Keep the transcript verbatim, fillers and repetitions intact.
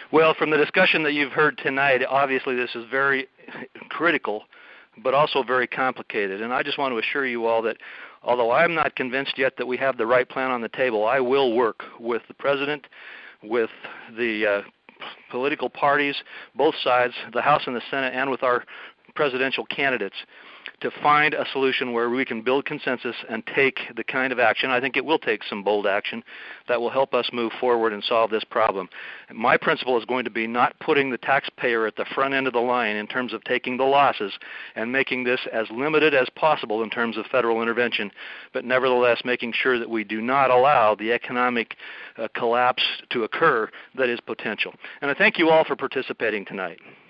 Well, from the discussion that you've heard tonight, obviously this is very critical, but also very complicated. And I just want to assure you all that although I'm not convinced yet that we have the right plan on the table, I will work with the President, with the uh, political parties, both sides, the House and the Senate, and with our presidential candidates to find a solution where we can build consensus and take the kind of action. I think it will take some bold action that will help us move forward and solve this problem. My principle is going to be not putting the taxpayer at the front end of the line in terms of taking the losses and making this as limited as possible in terms of federal intervention, but nevertheless making sure that we do not allow the economic uh, collapse to occur that is potential. And I thank you all for participating tonight.